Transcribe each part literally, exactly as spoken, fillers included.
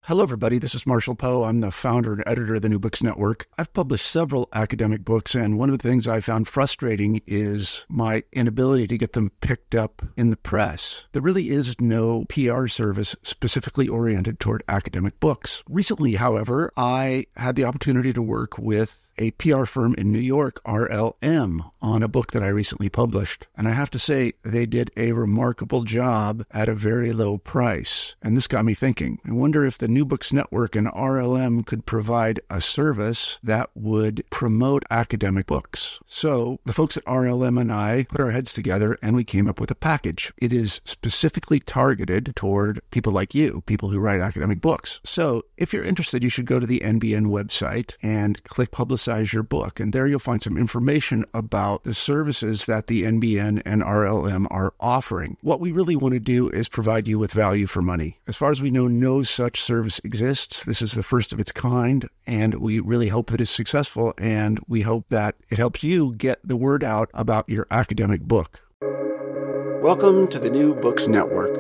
Hello, everybody. This is Marshall Poe. I'm the founder and editor of the New Books Network. I've published several academic books, and one of the things I found frustrating is my inability to get them picked up in the press. There really is no P R service specifically oriented toward academic books. Recently, however, I had the opportunity to work with a P R firm in New York, R L M, on a book that I recently published. And I have to say, they did a remarkable job at a very low price. And this got me thinking. I wonder if the New Books Network and R L M could provide a service that would promote academic books. So the folks at R L M and I put our heads together and we came up with a package. It is specifically targeted toward people like you, people who write academic books. So if you're interested, you should go to the N B N website and click Publicize your book. And there you'll find some information about the services that the N B N and R L M are offering. What we really want to do is provide you with value for money. As far as we know, no such service exists. This is the first of its kind, and we really hope that it's successful, and we hope that it helps you get the word out about your academic book. Welcome to the New Books Network.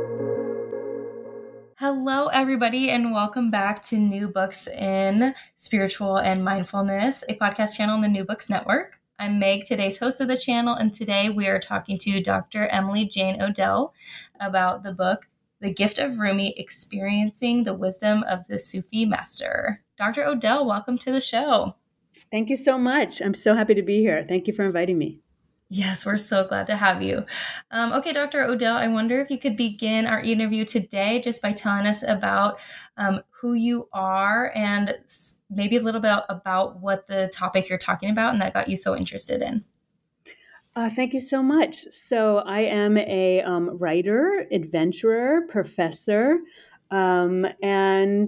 Hello, everybody, and welcome back to New Books in Spiritual and Mindfulness, a podcast channel on the New Books Network. I'm Meg, today's host of the channel, and today we are talking to Doctor Emily Jane Odell about the book, The Gift of Rumi, Experiencing the Wisdom of the Sufi Master. Doctor Odell, welcome to the show. Thank you so much. I'm so happy to be here. Thank you for inviting me. Yes, we're so glad to have you. Um, okay, Doctor Odell, I wonder if you could begin our interview today just by telling us about um, who you are and maybe a little bit about what the topic you're talking about and that got you so interested in. Uh, thank you so much. So I am a um, writer, adventurer, professor, um, and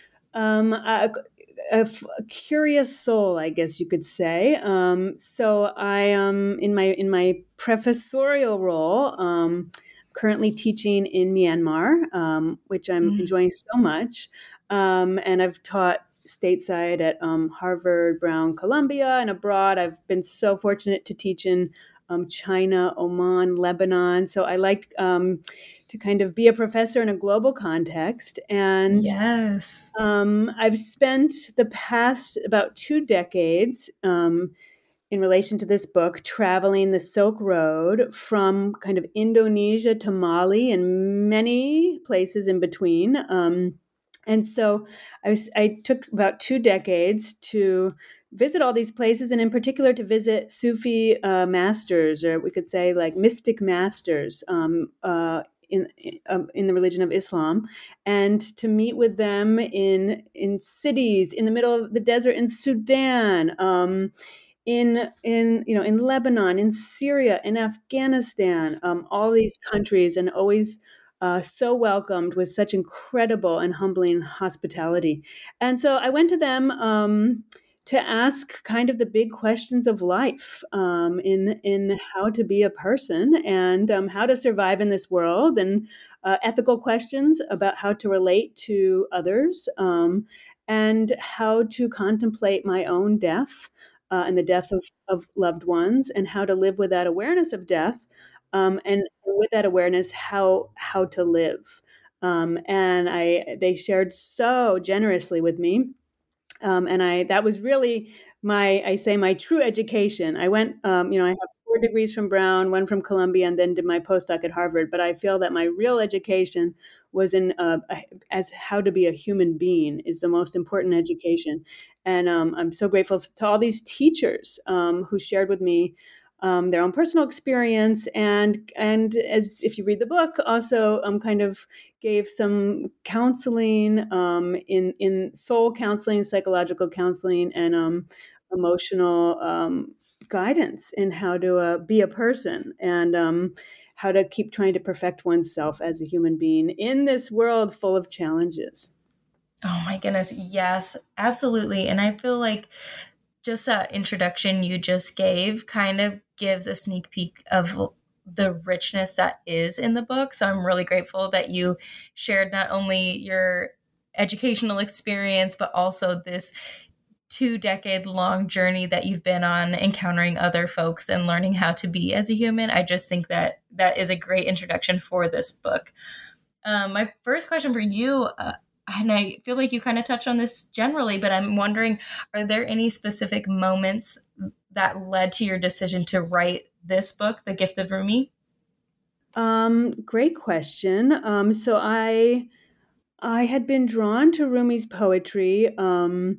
um, a, a, a curious soul, I guess you could say. Um, so I am in my in my professorial role, um, currently teaching in Myanmar, um, which I'm mm. enjoying so much, um, and I've taught stateside at um, Harvard, Brown, Columbia, and abroad. I've been so fortunate to teach in um, China, Oman, Lebanon. So I like um, to kind of be a professor in a global context. And yes, um, I've spent the past about two decades um, in relation to this book, traveling the Silk Road from kind of Indonesia to Mali and many places in between. Um, And so I, was, I took about two decades to visit all these places, and in particular to visit Sufi uh, masters, or we could say like mystic masters um, uh, in uh, in the religion of Islam, and to meet with them in in cities in the middle of the desert in Sudan, um, in in you know in Lebanon, in Syria, in Afghanistan, um, all these countries, and always Uh, so welcomed with such incredible and humbling hospitality. And so I went to them um, to ask kind of the big questions of life um, in, in how to be a person and um, how to survive in this world, and uh, ethical questions about how to relate to others um, and how to contemplate my own death uh, and the death of, of loved ones, and how to live with that awareness of death. Um, and with that awareness, how how to live, um, and I they shared so generously with me, um, and I that was really my I say my true education. I went, um, you know, I have four degrees from Brown, one from Columbia, and then did my postdoc at Harvard. But I feel that my real education was in uh, as how to be a human being is the most important education, and um, I'm so grateful to all these teachers um, who shared with me Um, their own personal experience, and and as if you read the book, also um, kind of gave some counseling um, in in soul counseling, psychological counseling, and um, emotional um, guidance in how to uh, be a person, and um, how to keep trying to perfect oneself as a human being in this world full of challenges. Oh my goodness, yes, absolutely. And I feel like just that introduction you just gave kind of gives a sneak peek of the richness that is in the book. So I'm really grateful that you shared not only your educational experience, but also this two decade long journey that you've been on, encountering other folks and learning how to be as a human. I just think that that is a great introduction for this book. Um, my first question for you, uh, and I feel like you kind of touched on this generally, but I'm wondering, are there any specific moments that led to your decision to write this book, The Gift of Rumi? Um, great question. Um, so I I had been drawn to Rumi's poetry um,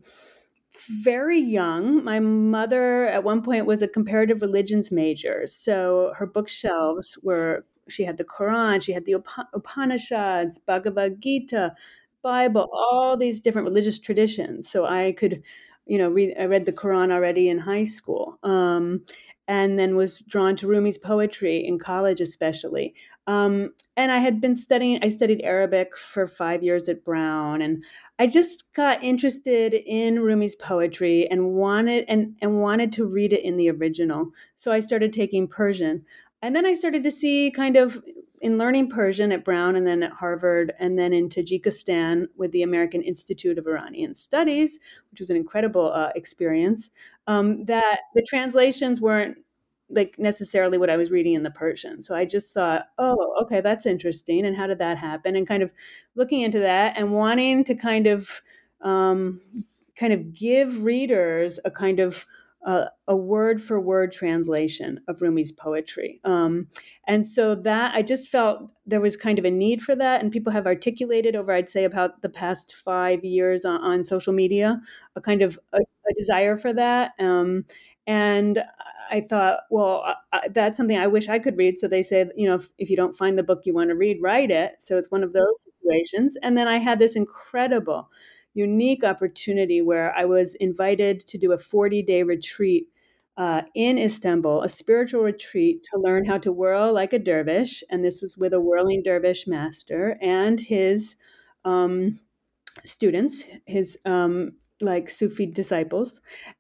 very young. My mother, at one point, was a comparative religions major. So her bookshelves were, she had the Quran, she had the Up- Upanishads, Bhagavad Gita, Bible, all these different religious traditions. So I could, you know, read, I read the Quran already in high school. Um, and then was drawn to Rumi's poetry in college, especially. Um, and I had been studying, I studied Arabic for five years at Brown, and I just got interested in Rumi's poetry and wanted and, and wanted to read it in the original. So I started taking Persian. And then I started to see kind of in learning Persian at Brown and then at Harvard and then in Tajikistan with the American Institute of Iranian Studies, which was an incredible uh, experience, um, that the translations weren't like necessarily what I was reading in the Persian. So I just thought, oh, okay, that's interesting. And how did that happen? And kind of looking into that and wanting to kind of um, kind of give readers a kind of uh, a word for word translation of Rumi's poetry. Um, and so that I just felt there was kind of a need for that. And people have articulated over, I'd say, about the past five years on, on social media, a kind of a, a desire for that. Um, and I thought, well, I, that's something I wish I could read. So they say, you know, if, if you don't find the book you want to read, write it. So it's one of those situations. And then I had this incredible, unique opportunity where I was invited to do a forty-day retreat uh, in Istanbul, a spiritual retreat to learn how to whirl like a dervish. And this was with a whirling dervish master and his um, students, his um, like Sufi disciples,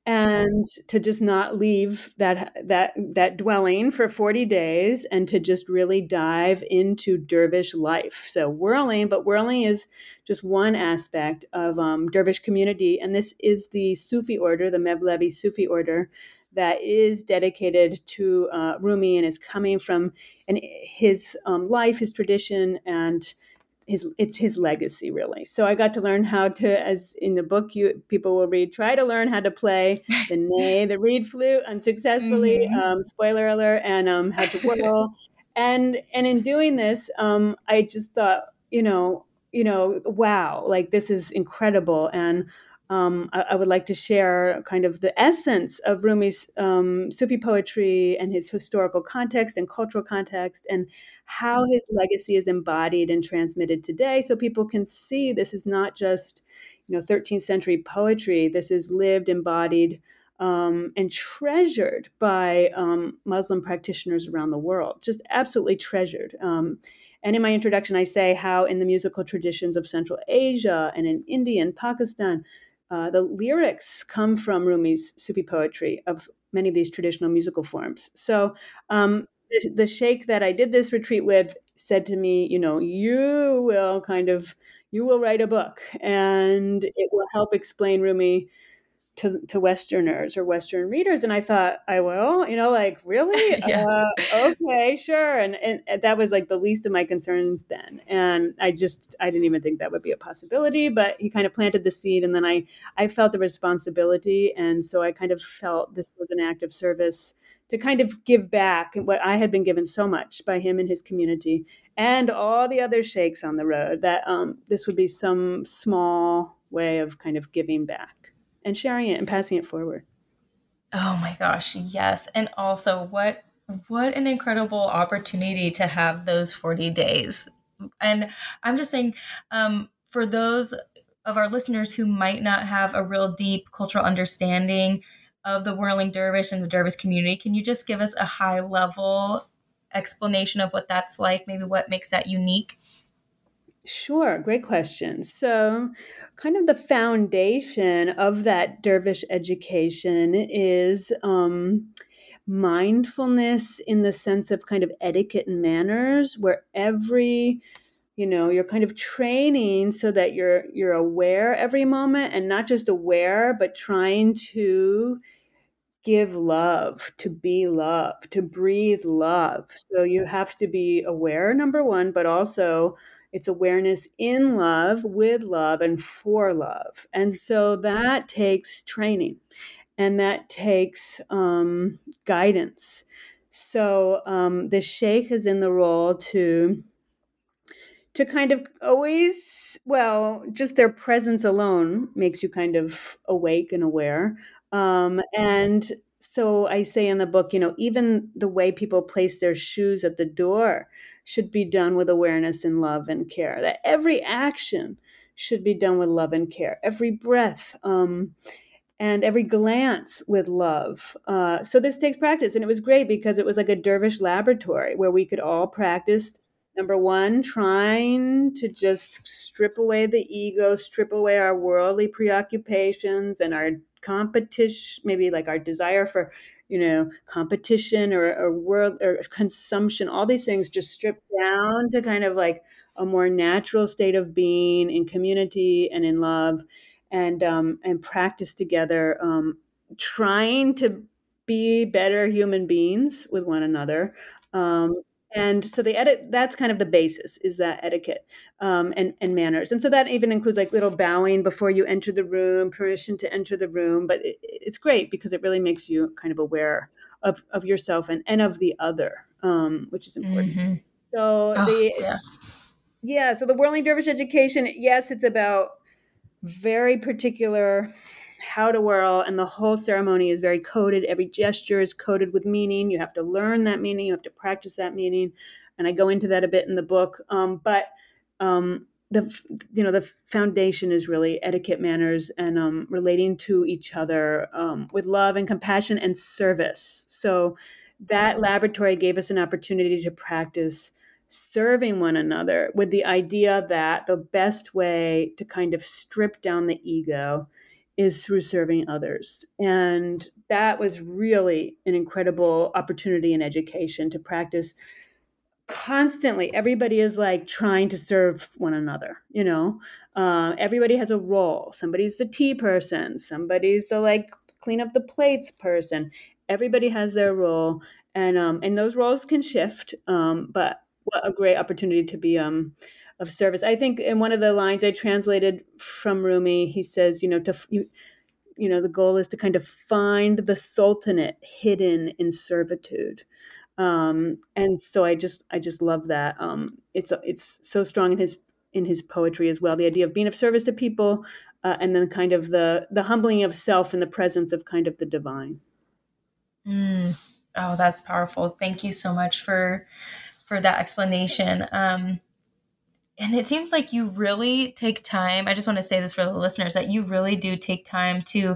and to just not leave that that that dwelling for forty days and to just really dive into dervish life. So whirling, but whirling is just one aspect of um, dervish community, and this is the Sufi order, the Mevlevi Sufi order, that is dedicated to uh, Rumi and is coming from and his um, life, his tradition, and his it's his legacy, really. So I got to learn how to, as in the book you people will read, try to learn how to play the ney, the reed flute unsuccessfully, Mm-hmm. um, spoiler alert, and um, how to whirl. and and in doing this, um, I just thought, you know, you know, wow, like this is incredible. And um, I, I would like to share kind of the essence of Rumi's um, Sufi poetry and his historical context and cultural context and how his legacy is embodied and transmitted today so people can see this is not just, you know, thirteenth century poetry. This is lived, embodied, um, and treasured by um, Muslim practitioners around the world, just absolutely treasured. Um, and in my introduction, I say how in the musical traditions of Central Asia and in India and Pakistan, uh, the lyrics come from Rumi's Sufi poetry of many of these traditional musical forms. So um, the, the sheikh that I did this retreat with said to me, you know, you will kind of, you will write a book and it will help explain Rumi to to Westerners or Western readers. And I thought, I will, you know, like, really? Yeah. Uh, okay, sure. And, and and that was like the least of my concerns then. And I just, I didn't even think that would be a possibility, but he kind of planted the seed. And then I, I felt a responsibility. And so I kind of felt this was an act of service to kind of give back what I had been given so much by him and his community and all the other sheikhs on the road, that um, this would be some small way of kind of giving back and sharing it and passing it forward. Oh my gosh, yes. And also what what an incredible opportunity to have those forty days. And I'm just saying, um, for those of our listeners who might not have a real deep cultural understanding of the whirling dervish and the dervish community, can you just give us a high level explanation of what that's like, maybe what makes that unique? Sure, great question. So, kind of the foundation of that dervish education is um, mindfulness in the sense of kind of etiquette and manners, where every you know you're kind of training so that you're you're aware every moment and not just aware but trying to give love, to be love, to breathe love. So you have to be aware, number one, but also It's awareness in love, with love, and for love. And so that takes training, and that takes um, guidance. So um, the sheikh is in the role to to kind of always, well, just their presence alone makes you kind of awake and aware. Um, and so I say in the book, you know, even the way people place their shoes at the door should be done with awareness and love and care. That every action should be done with love and care. Every breath. Um, and every glance with love. Uh, so this takes practice. And it was great because it was like a dervish laboratory where we could all practice. Number one, trying to just strip away the ego, strip away our worldly preoccupations and our competition, maybe like our desire for, you know, competition or, or world or consumption, all these things just stripped down to kind of like a more natural state of being in community and in love, and um, and practice together, um, trying to be better human beings with one another. Um, and so the edit, that's kind of the basis, is that etiquette um, and, and manners. And so that even includes like little bowing before you enter the room, permission to enter the room. But it, it's great because it really makes you kind of aware of, of yourself and, and of the other, um, which is important. Mm-hmm. So Oh, the, yeah. yeah, so the Whirling Dervish education, yes, it's about very particular how to whirl, and the whole ceremony is very coded. Every gesture is coded with meaning. You have to learn that meaning. You have to practice that meaning, and I go into that a bit in the book. Um, but um, the you know the foundation is really etiquette, manners, and um, relating to each other um, with love and compassion and service. So that laboratory gave us an opportunity to practice serving one another with the idea that the best way to kind of strip down the ego is through serving others. And that was really an incredible opportunity in education to practice constantly. Everybody is like trying to serve one another, you know. Uh, everybody has a role. Somebody's the tea person, somebody's the like clean up the plates person. Everybody has their role, and um, and those roles can shift. Um, but what a great opportunity to be um, of service. I think in one of the lines I translated from Rumi, he says, you know, to you, you know, the goal is to kind of find the sultanate hidden in servitude. Um, and so I just I just love that. Um, it's it's so strong in his in his poetry as well. The idea of being of service to people, uh, and then kind of the the humbling of self in the presence of kind of the divine. Mm. Oh, that's powerful. Thank you so much for for that explanation. Um, and it seems like you really take time. I just want to say this for the listeners, that you really do take time to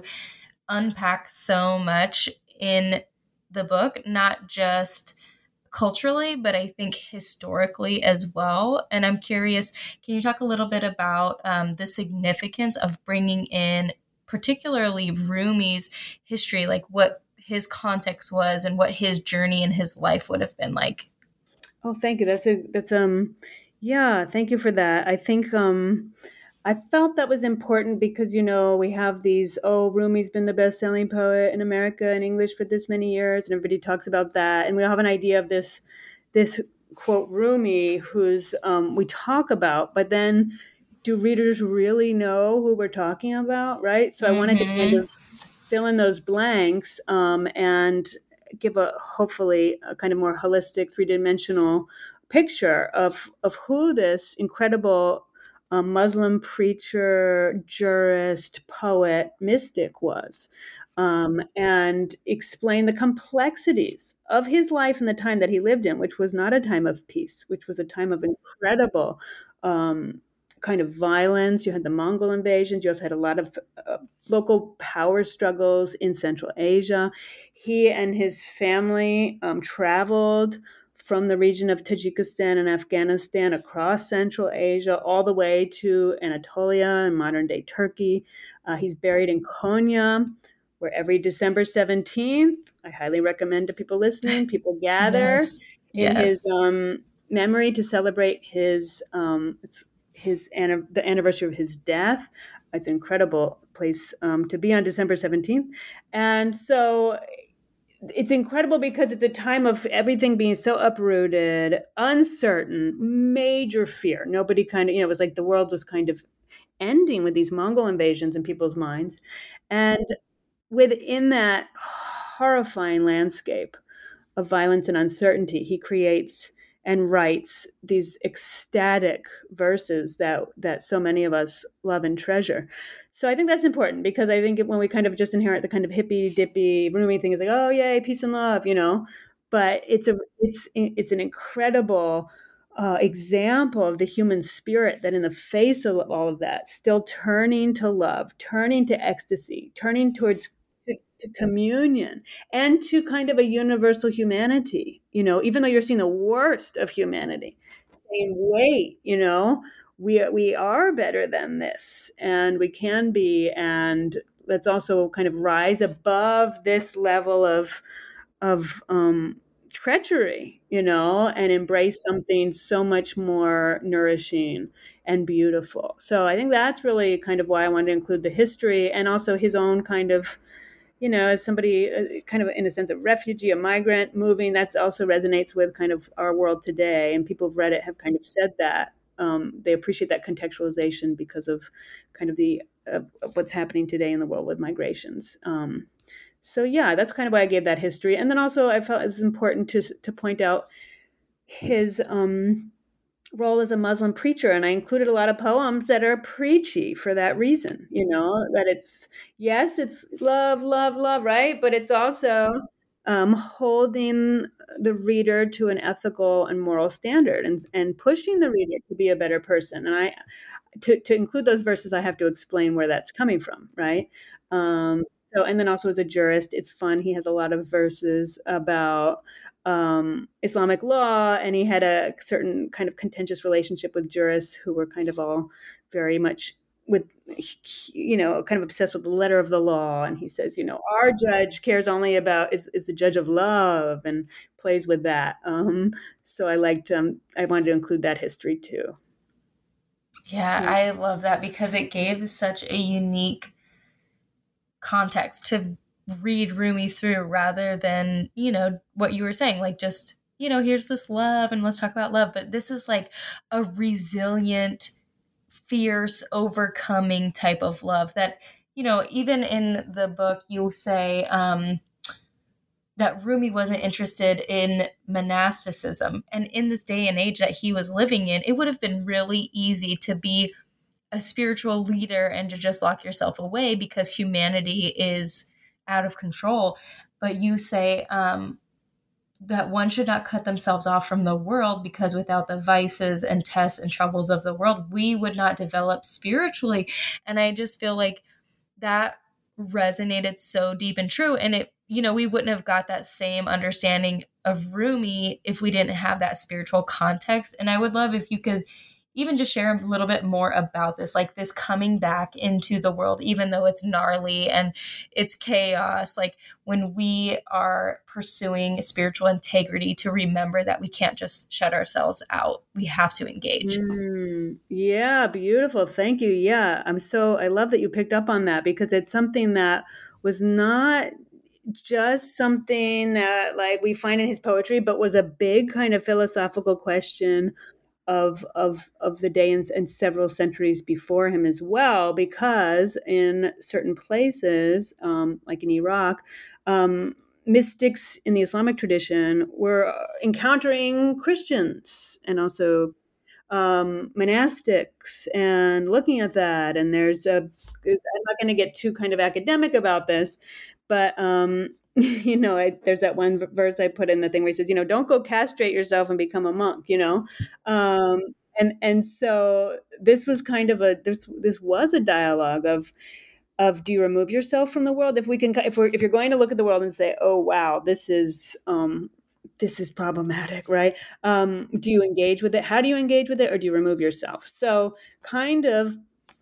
unpack so much in the book, not just culturally, but I think historically as well. And I'm curious, can you talk a little bit about um, the significance of bringing in particularly Rumi's history, like what his context was and what his journey in his life would have been like? Oh, thank you. That's a that's um yeah, thank you for that. I think um I felt that was important because, you know, we have these, oh, Rumi's been the best-selling poet in America in English for this many years, and everybody talks about that. And we all have an idea of this, this quote, Rumi, who's um, we talk about, but then do readers really know who we're talking about, right? So I wanted Mm-hmm. to kind of fill in those blanks um, and give a, hopefully, a kind of more holistic, three-dimensional picture of, of who this incredible a Muslim preacher, jurist, poet, mystic was, um, and explain the complexities of his life and the time that he lived in, which was not a time of peace, which was a time of incredible um, kind of violence. You had the Mongol invasions. You also had a lot of uh, local power struggles in Central Asia. He and his family um, traveled from the region of Tajikistan and Afghanistan across Central Asia, all the way to Anatolia and modern-day Turkey. Uh, he's buried in Konya, where every December seventeenth, I highly recommend to people listening, people gather Yes. in Yes. his um, memory to celebrate his um, his the anniversary of his death. It's an incredible place um, to be on December seventeenth. And so it's incredible because it's a time of everything being so uprooted, uncertain, major fear. Nobody kind of, you know, it was like the world was kind of ending with these Mongol invasions in people's minds. And within that horrifying landscape of violence and uncertainty, he creates and writes these ecstatic verses that that so many of us love and treasure. So I think that's important, because I think when we kind of just inherit the kind of hippy dippy Rumi thing, is like, oh yay, peace and love, you know. But it's a it's it's an incredible uh, example of the human spirit that, in the face of all of that, still turning to love, turning to ecstasy, turning towards to, to communion, and to kind of a universal humanity, you know, even though you're seeing the worst of humanity, saying, wait, you know, we, we are better than this, and we can be, and let's also kind of rise above this level of, of um, treachery, you know, and embrace something so much more nourishing and beautiful. So I think that's really kind of why I wanted to include the history, and also his own kind of, you know, as somebody uh, kind of in a sense a refugee, a migrant moving, that's also resonates with kind of our world today. And people who've read it have kind of said that um, they appreciate that contextualization because of kind of the uh, of what's happening today in the world with migrations. Um, so yeah, that's kind of why I gave that history. And then also I felt it was important to to point out his um, role as a Muslim preacher, and I included a lot of poems that are preachy for that reason, you know, that it's, yes, it's love, love, love, right? But it's also um, holding the reader to an ethical and moral standard, and, and pushing the reader to be a better person. And I, to, to include those verses, I have to explain where that's coming from, right? Um, so, and then also as a jurist, it's fun. He has a lot of verses about um, Islamic law, and he had a certain kind of contentious relationship with jurists who were kind of all very much with, you know, kind of obsessed with the letter of the law. And he says, you know, our judge cares only about, is, is the judge of love, and plays with that. Um, so I liked, um, I wanted to include that history too. Yeah, yeah, I love that, because it gave such a unique context to read Rumi through, rather than, you know, what you were saying, like just, you know, here's this love and let's talk about love. But this is like a resilient, fierce, overcoming type of love that, you know, even in the book, you say um, that Rumi wasn't interested in monasticism. And in this day and age that he was living in, it would have been really easy to be a spiritual leader and to just lock yourself away because humanity is out of control. But you say um, that one should not cut themselves off from the world, because without the vices and tests and troubles of the world, we would not develop spiritually. And I just feel like that resonated so deep and true. And it, you know, we wouldn't have got that same understanding of Rumi if we didn't have that spiritual context. And I would love if you could even just share a little bit more about this, like this coming back into the world, even though it's gnarly and it's chaos, like when we are pursuing spiritual integrity, to remember that we can't just shut ourselves out. We have to engage. Mm, yeah, beautiful. Thank you. Yeah, I'm so, I love that you picked up on that, because it's something that was not just something that like we find in his poetry, but was a big kind of philosophical question of of of the day, and, and several centuries before him as well, because in certain places, um, like in Iraq, um, mystics in the Islamic tradition were encountering Christians and also um, monastics, and looking at that. And there's a, I'm not going to get too kind of academic about this, but um, you know, I, there's that one verse I put in the thing where he says, you know, don't go castrate yourself and become a monk, you know? Um, and, and so this was kind of a, this, this was a dialogue of, of, do you remove yourself from the world? If we can, if we're, if you're going to look at the world and say, oh, wow, this is, um, this is problematic, right? Um, do you engage with it? How do you engage with it? Or do you remove yourself? So kind of,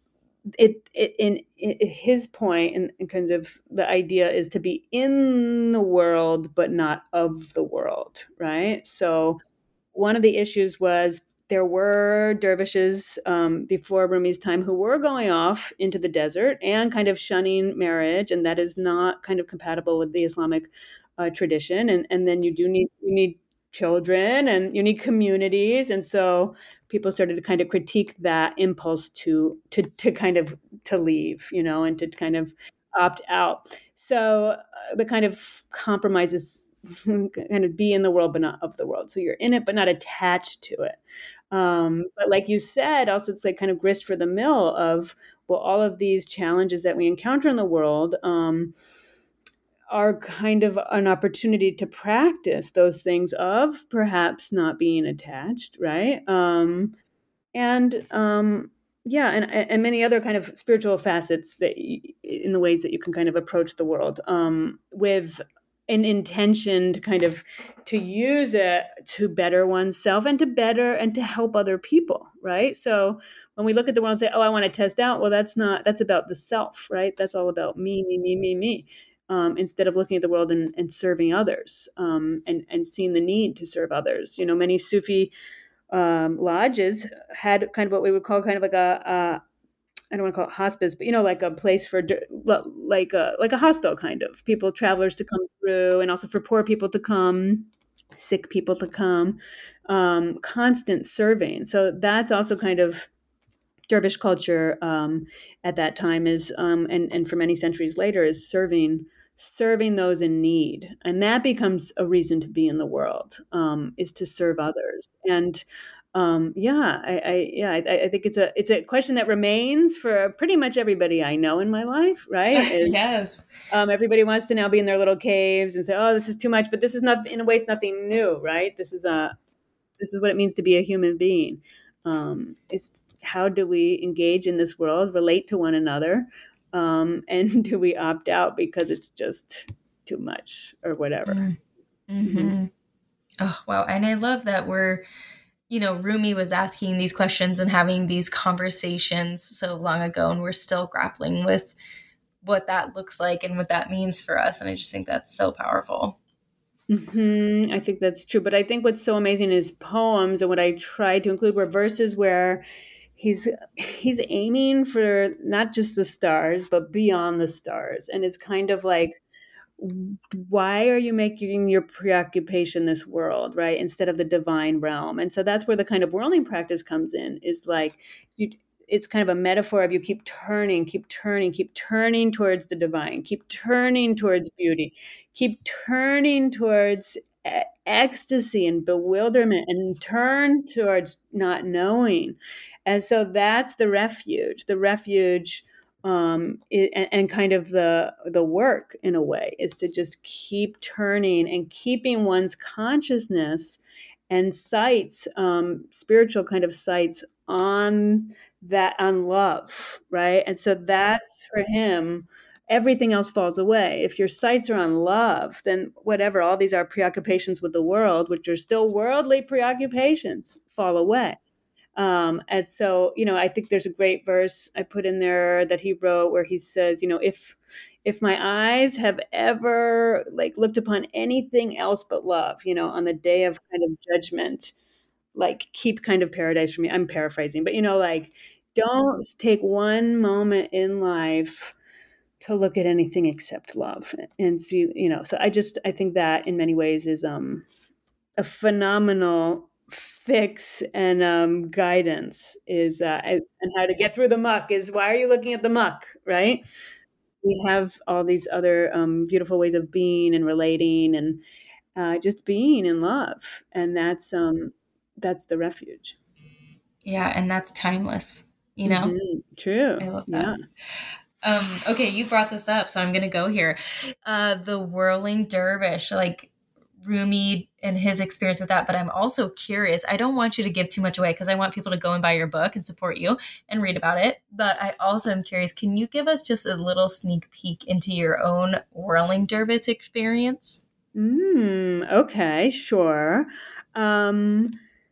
It, it in, in his point, and, and kind of the idea is to be in the world, but not of the world, right? So one of the issues was there were dervishes um, before Rumi's time who were going off into the desert and kind of shunning marriage, and that is not kind of compatible with the Islamic uh, tradition, and and then you do need you need children and you need communities, and so people started to kind of critique that impulse to to to kind of to leave, you know, and to kind of opt out. So uh, the kind of compromises kind of be in the world but not of the world. So you're in it but not attached to it. Um, but like you said, also it's like kind of grist for the mill of, well, all of these challenges that we encounter in the world um, are kind of an opportunity to practice those things of perhaps not being attached, right? Um, and um, yeah, and and many other kind of spiritual facets that you, in the ways that you can kind of approach the world um, with an intention to kind of to use it to better oneself and to better and to help other people, right? So when we look at the world and say, oh, I want to test out, well, that's not, that's about the self, right? That's all about me, me, me, me, me. Um, instead of looking at the world and, and serving others um, and, and seeing the need to serve others. You know, many Sufi um, lodges had kind of what we would call kind of like a, a I don't want to call it hospice, but you know, like a place for like a like a hostel kind of people, travelers to come through, and also for poor people to come, sick people to come, um, constant serving. So that's also kind of dervish culture um, at that time is, um, and and for many centuries later, is serving serving those in need, and that becomes a reason to be in the world, um, is to serve others. And um, yeah, I, I yeah, I, I think it's a it's a question that remains for pretty much everybody I know in my life, right? Is, yes. Um, everybody wants to now be in their little caves and say, "Oh, this is too much," but this is not. In a way, it's nothing new, right? This is a this is what it means to be a human being. Um, it's how do we engage in this world, relate to one another, um, and do we opt out because it's just too much or whatever? Mm-hmm. Mm-hmm. Oh, wow. And I love that we're, you know, Rumi was asking these questions and having these conversations so long ago, and we're still grappling with what that looks like and what that means for us. And I just think that's so powerful. Mm-hmm. I think that's true. But I think what's so amazing is poems, and what I tried to include were verses where he's he's aiming for not just the stars, but beyond the stars. And it's kind of like, why are you making your preoccupation this world, right, instead of the divine realm? And so that's where the kind of whirling practice comes in, is like you it's kind of a metaphor of you keep turning, keep turning, keep turning towards the divine, keep turning towards beauty, keep turning towards e- ecstasy and bewilderment, and turn towards not knowing. And so that's the refuge. The refuge um, it, and, and kind of the the work in a way is to just keep turning and keeping one's consciousness and sights, um, spiritual kind of sights on that, on love, right? And so that's for him, everything else falls away. If your sights are on love, then whatever, all these are preoccupations with the world, which are still worldly preoccupations, fall away. Um, and so, you know, I think there's a great verse I put in there that he wrote where he says, you know, if if my eyes have ever like looked upon anything else but love, you know, on the day of kind of judgment, like keep kind of paradise for me. I'm paraphrasing, but you know, like don't take one moment in life to look at anything except love and see, you know. So I just I think that in many ways is um a phenomenal fix and um, guidance is uh, and how to get through the muck is, why are you looking at the muck, right? We have all these other um, beautiful ways of being and relating and uh, just being in love, and that's um that's the refuge. Yeah, and that's timeless, you know. Mm-hmm. True. I love that. Yeah. Um, okay, you brought this up, so I'm gonna go here. Uh, the whirling dervish, like Rumi and his experience with that, but I'm also curious. I don't want you to give too much away because I want people to go and buy your book and support you and read about it. But I also am curious, can you give us just a little sneak peek into your own whirling dervish experience? Mm, okay, sure. Um,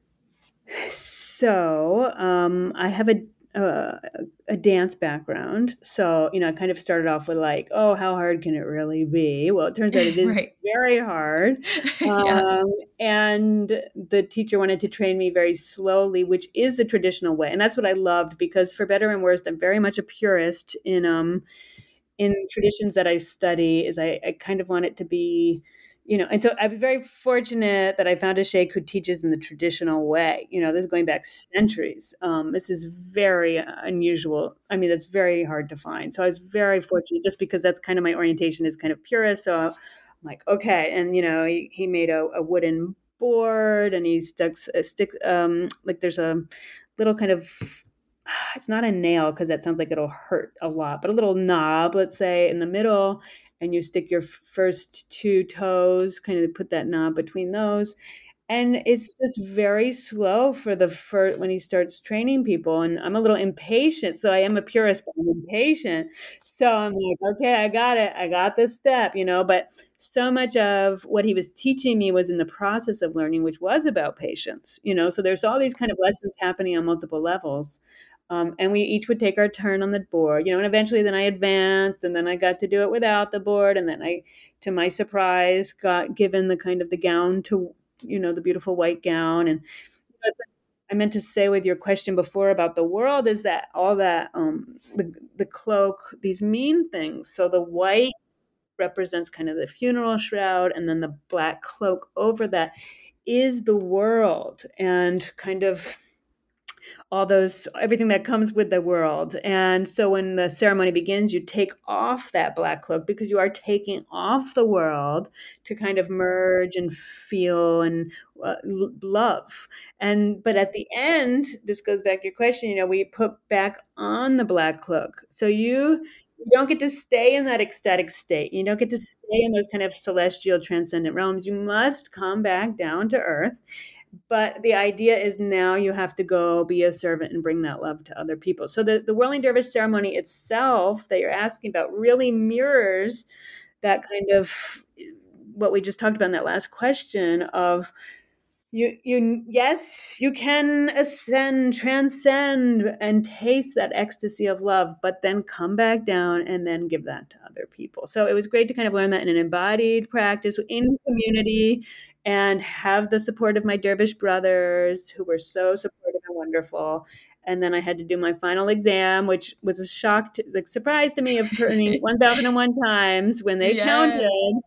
so um, I have a uh, a dance background. So, you know, I kind of started off with like, oh, how hard can it really be? Well, it turns out it is right. very hard. Yes. Um, and the teacher wanted to train me very slowly, which is the traditional way. And that's what I loved, because for better and worse, I'm very much a purist in um in traditions that I study. Is I, I kind of want it to be you know, and so I was very fortunate that I found a sheikh who teaches in the traditional way. You know, this is going back centuries. Um, this is very unusual. I mean, that's very hard to find. So I was very fortunate just because that's kind of my orientation is kind of purist. So I'm like, okay. And, you know, he, he made a, a wooden board and he stuck a stick, um, like there's a little kind of, it's not a nail because that sounds like it'll hurt a lot, but a little knob, let's say, in the middle, and you stick your first two toes, kind of put that knob between those. And it's just very slow for the first, when he starts training people. And I'm a little impatient. So I am a purist, but I'm impatient. So I'm like, okay, I got it. I got this step, you know, but so much of what he was teaching me was in the process of learning, which was about patience, you know, so there's all these kind of lessons happening on multiple levels. Um, and we each would take our turn on the board, you know, and eventually then I advanced and then I got to do it without the board. And then I, to my surprise, got given the kind of the gown to, you know, the beautiful white gown. And I meant to say with your question before about the world is that all that, um, the, the cloak, these mean things. So the white represents kind of the funeral shroud, and then the black cloak over that is the world and kind of all those, everything that comes with the world. And so when the ceremony begins, you take off that black cloak because you are taking off the world to kind of merge and feel and uh, love. And, but at the end, this goes back to your question, you know, we put back on the black cloak. So you, you don't get to stay in that ecstatic state. You don't get to stay in those kind of celestial transcendent realms. You must come back down to earth. But the idea is now you have to go be a servant and bring that love to other people. So the, the whirling dervish ceremony itself that you're asking about really mirrors that kind of what we just talked about in that last question of you, you, yes, you can ascend, transcend, and taste that ecstasy of love, but then come back down and then give that to other people. So it was great to kind of learn that in an embodied practice in community and have the support of my dervish brothers who were so supportive and wonderful. And then I had to do my final exam, which was a shock, to, like surprise to me of turning one thousand one times when they yes. counted.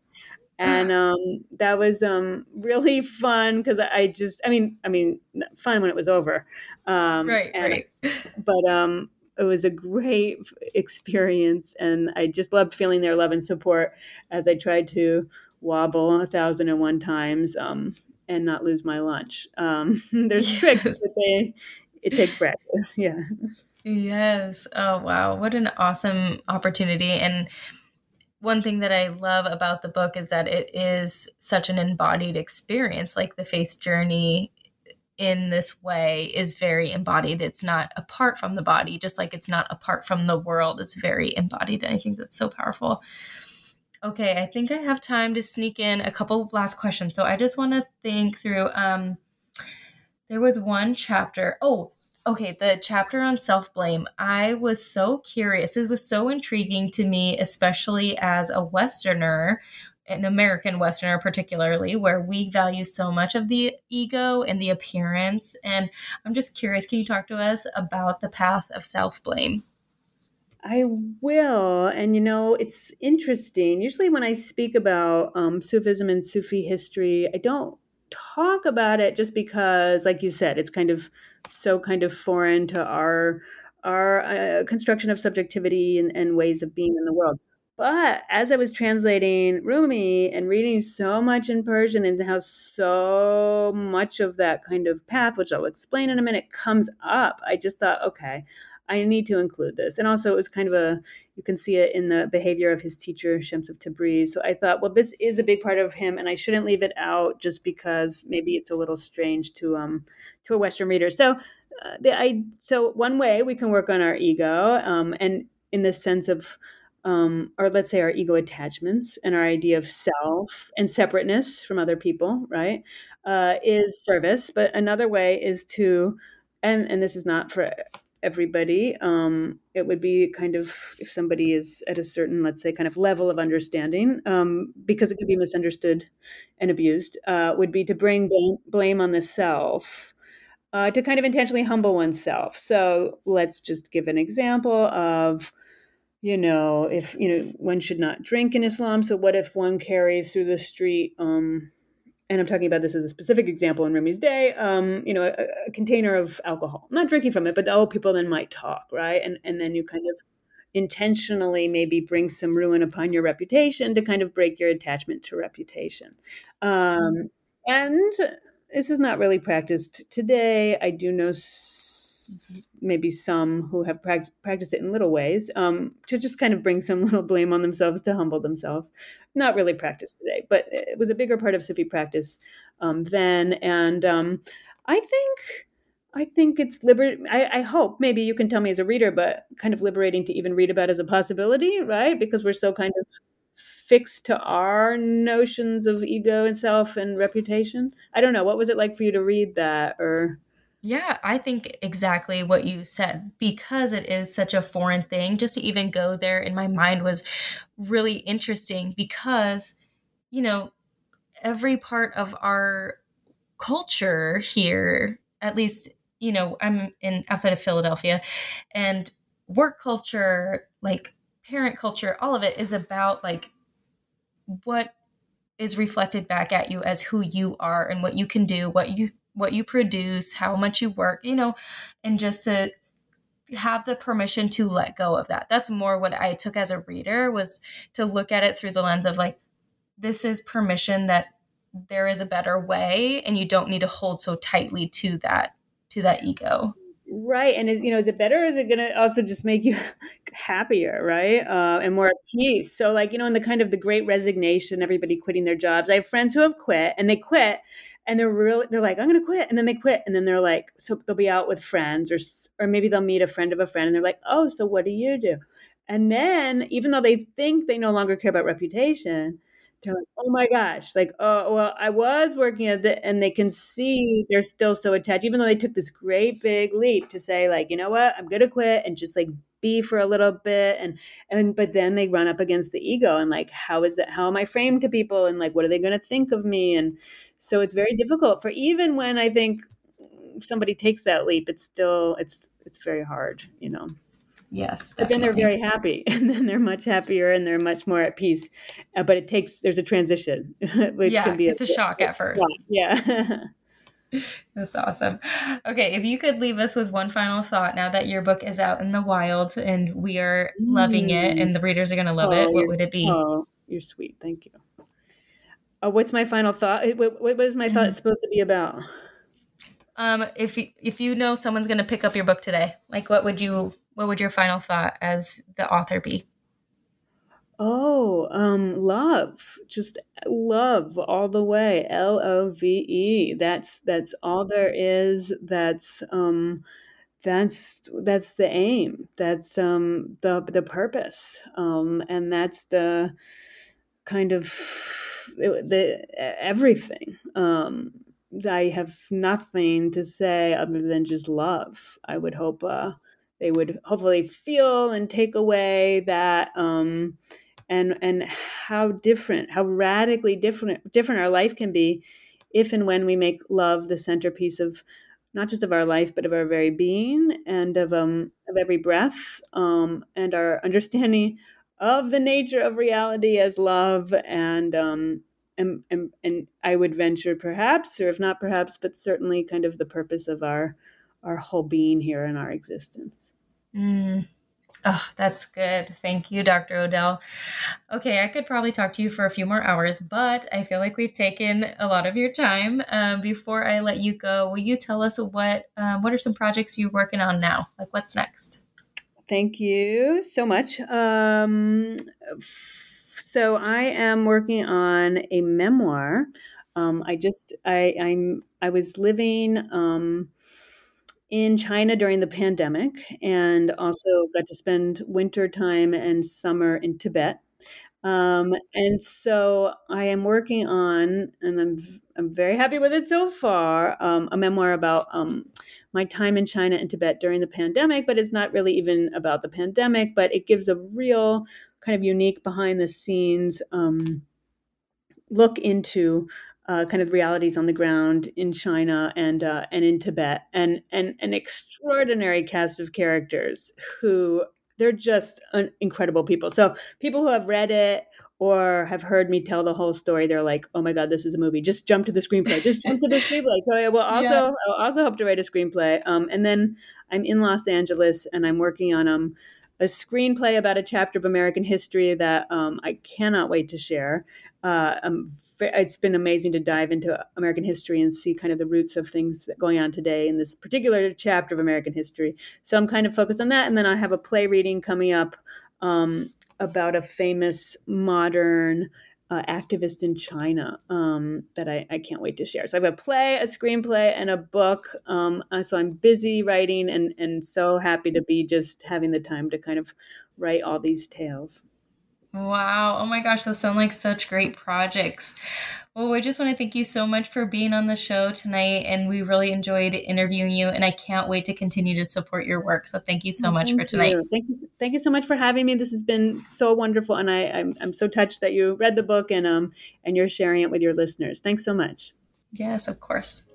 And um, that was um, really fun because I just, I mean, I mean, fun when it was over. Um, right, and, right. But um, it was a great experience. And I just loved feeling their love and support as I tried to wobble a thousand and one times um, and not lose my lunch. Um, there's yes. tricks, but they, it takes practice. Yeah. Yes. Oh, wow. What an awesome opportunity. And one thing that I love about the book is that it is such an embodied experience. Like the faith journey in this way is very embodied. It's not apart from the body, just like it's not apart from the world. It's very embodied. And I think that's so powerful. Okay, I think I have time to sneak in a couple of last questions. So I just want to think through, um, there was one chapter. Oh, okay. The chapter on self-blame. I was so curious. It was so intriguing to me, especially as a Westerner, an American Westerner particularly, where we value so much of the ego and the appearance. And I'm just curious, can you talk to us about the path of self-blame? I will. And, you know, it's interesting. Usually when I speak about um, Sufism and Sufi history, I don't talk about it just because, like you said, it's kind of so kind of foreign to our our uh, construction of subjectivity and, and ways of being in the world. But as I was translating Rumi and reading so much in Persian and how so much of that kind of path, which I'll explain in a minute, comes up, I just thought, okay, I need to include this. And also it was kind of a, you can see it in the behavior of his teacher, Shams of Tabriz. So I thought, well, this is a big part of him and I shouldn't leave it out just because maybe it's a little strange to um to a Western reader. So uh, the I so one way we can work on our ego um, and in the sense of, um, or let's say our ego attachments and our idea of self and separateness from other people, right, uh, is service. But another way is to, and and this is not for everybody. Um, it would be kind of if somebody is at a certain, let's say, kind of level of understanding, um, because it could be misunderstood and abused, uh, would be to bring blame, blame on the self, uh, to kind of intentionally humble oneself. So let's just give an example of, you know, if, you know, one should not drink in Islam. So what if one carries through the street, um, and I'm talking about this as a specific example in Rumi's day, um, you know, a, a container of alcohol, not drinking from it, but oh, people then might talk, right? And and then you kind of intentionally maybe bring some ruin upon your reputation to kind of break your attachment to reputation. Um, and this is not really practiced today. I do know s- maybe some who have prac- practiced it in little ways, um, to just kind of bring some little blame on themselves to humble themselves. Not really practiced today, but it was a bigger part of Sufi practice um, then. And um, I think I think it's liber. I, I hope maybe you can tell me as a reader, but kind of liberating to even read about as a possibility, right? Because we're so kind of fixed to our notions of ego and self and reputation. I don't know. What was it like for you to read that? Or Yeah, I think exactly what you said, because it is such a foreign thing. Just to even go there in my mind was really interesting because, you know, every part of our culture here, at least, you know, I'm in outside of Philadelphia, and work culture, like parent culture, all of it is about like what is reflected back at you as who you are and what you can do, what you what you produce, how much you work, you know, and just to have the permission to let go of that. That's more what I took as a reader, was to look at it through the lens of like, this is permission that there is a better way and you don't need to hold so tightly to that to that ego. right, and is, you know, is it better? Or is it going to also just make you happier, right, uh, and more at peace? So, like, you know, in the kind of the Great Resignation, everybody quitting their jobs. I have friends who have quit, and they quit, and they're really they're like, I'm going to quit, and then they quit, and then they're like, so they'll be out with friends, or or maybe they'll meet a friend of a friend, and they're like, oh, so what do you do? And then, even though they think they no longer care about reputation, they're like, oh my gosh, like, oh, well, I was working at the, and they can see they're still so attached, even though they took this great big leap to say, like, you know what, I'm gonna quit and just like be for a little bit. And, and, but then they run up against the ego and like, how is that, how am I framed to people? And like, what are they gonna think of me? And so it's very difficult for, even when I think somebody takes that leap, it's still, it's, it's very hard, you know. Yes, But then they're definitely. very happy, and then they're much happier, and they're much more at peace. Uh, but it takes there's a transition, which Yeah, can be a, it's a shock at first. yeah. That's awesome. Okay, if you could leave us with one final thought now that your book is out in the wild and we are loving it Mm. and the readers are going to love Oh, it, what you're would it be? oh, you're sweet. Thank you. Uh, what's my final thought? What, what was my thought Mhm. supposed to be about? Um, if you, if you know someone's going to pick up your book today, like what would you what would your final thought as the author be? Oh, um, love, just love all the way. L O V E. That's that's all there is. That's um, that's that's the aim. That's um, the the purpose. Um, and that's the kind of the everything. Um, I have nothing to say other than just love. I would hope uh, they would hopefully feel and take away that. Um, and and how different, how radically different different our life can be if and when we make love the centerpiece of not just of our life but of our very being, and of um of every breath, um and our understanding of the nature of reality as love. And um and, and and I would venture, perhaps, or if not perhaps, but certainly kind of the purpose of our our whole being here in our existence. Mm. Oh, that's good. Thank you, Doctor Odell. Okay, I could probably talk to you for a few more hours, but I feel like we've taken a lot of your time. Um, before I let you go, will you tell us what um, what are some projects you're working on now? Like, what's next? Thank you so much. Um, f- so I am working on a memoir. Um, I just I I'm I was living um, in China during the pandemic, and also got to spend winter time and summer in Tibet. Um, and so I am working on, and I'm I'm very happy with it so far, um, a memoir about um, my time in China and Tibet during the pandemic. But it's not really even about the pandemic, but it gives a real kind of unique behind the scenes um, look into uh, kind of realities on the ground in China and uh, and in Tibet, and and an extraordinary cast of characters who they're just un- incredible people. So people who have read it or have heard me tell the whole story, they're like, "Oh my God, this is a movie! Just jump to the screenplay! Just jump to the screenplay!" So I will also, Yeah. I will also hope to write a screenplay. Um, and then I'm in Los Angeles, and I'm working on um, a screenplay about a chapter of American history that um, I cannot wait to share. Uh, um, it's been amazing to dive into American history and see kind of the roots of things that going on today in this particular chapter of American history. So I'm kind of focused on that, and then I have a play reading coming up. Um, about a famous modern uh, activist in China um, that I, I can't wait to share. So I have a play, a screenplay, and a book. Um, uh, so I'm busy writing and, and so happy to be just having the time to kind of write all these tales. Wow. Oh my gosh, those sound like such great projects. Well, we just want to thank you so much for being on the show tonight. And we really enjoyed interviewing you. And I can't wait to continue to support your work. So thank you so Oh, much thank for tonight. You. Thank you. Thank you so much for having me. This has been so wonderful. And I, I'm, I'm so touched that you read the book and, um, and you're sharing it with your listeners. Thanks so much. Yes, of course.